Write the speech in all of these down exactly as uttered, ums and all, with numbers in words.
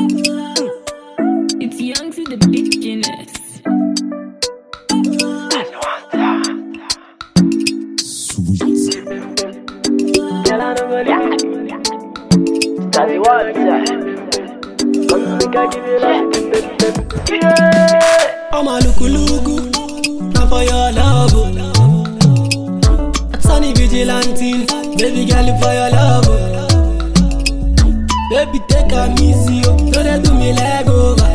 It's young to the beginners. Daddy, what's that? Come make I give you love. Yeah. I'm a luku luku, not for your love. Sunny vigilante, baby girl for your love. Baby take a easy, don't they do me leg over.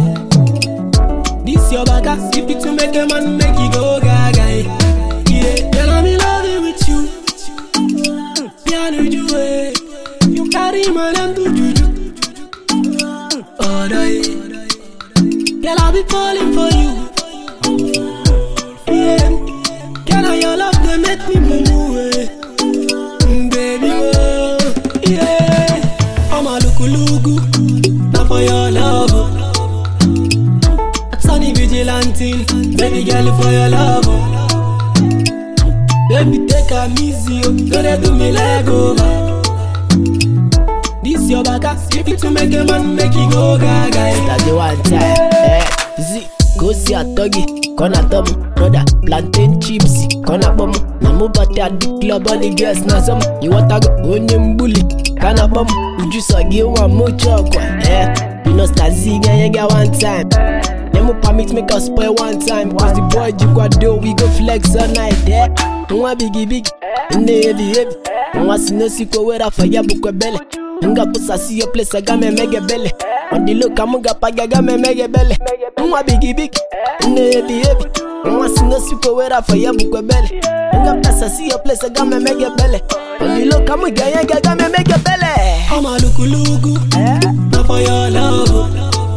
This your back, if it to make a man make you go gaga. Yeah, girl I'm in love with you. Piano you, eh? You carry my name to juju. Oh, die. Girl, I'll be falling for you. Yeah. Girl, I your love, they make me move. Mm, baby, oh. Yeah. I'm a luku luku, not for your love. Sunny vigilante, baby girl for your love. Baby, take a easy, don't they do me leg over. This your back, if it to make a man make you go gaga. Daddy, one time, eh? Z, go see a doggy, gonna tell me, brother, plantain chips, gonna bum. Namu bate at the club, all the girls na some. You want to go on your bully, gonna bum. You just a give one more chocolate, eh? You know, Stazzy, you get one time. Nemu permit make us spoil one time. Cause the boy you got do, we go flex all night, eh? Nwa biggie big, nne heavy heavy. Nwa sino siko wera for ya bukwe bele. Nga pusa see your place, I got me mega belly. On the look, I'm gonna pack, I got me mega belly. Nwa biggie big, nne heavy heavy. Nwa sino siko wera for ya bukwe bele. Nga pusa see your place, I got me mega belly. On the look, I'm gonna get, I got me mega belly. I'm a luku luku, not for your love.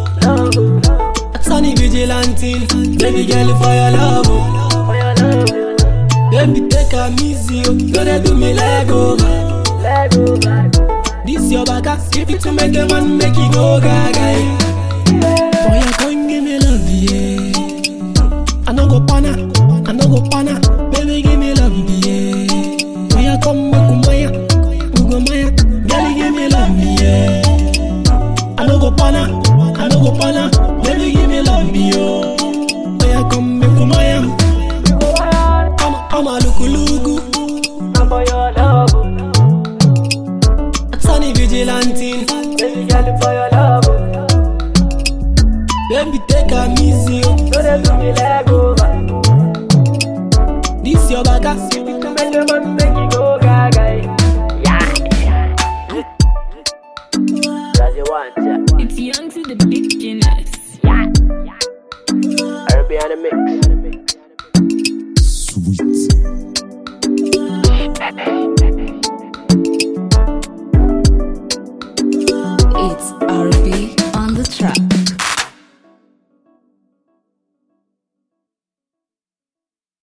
Sunny vigilante, baby girl for your love. Baby take a easy, don't they do me leg over. This your back, if it to make a man make you go gaga. Boy, you come give me love, yeah. I no go pana, I no go pana. Baby give me love, yeah. Boy, you come make umaya, ugo maya. Girl, give me love, yeah. I no go pana, I no go pana. Baby give me love, yeah. Boy, you come make umaya. I'm a luku luku, I'm for your love. Sunny vigilante, Baby girl for your love. baby take a easy. Don't they do me leg over. This your back, If it to make a man make you go gaga. Yeah. Daddy, one time. It's young to the beginners. Yeah. I'll be on the mix.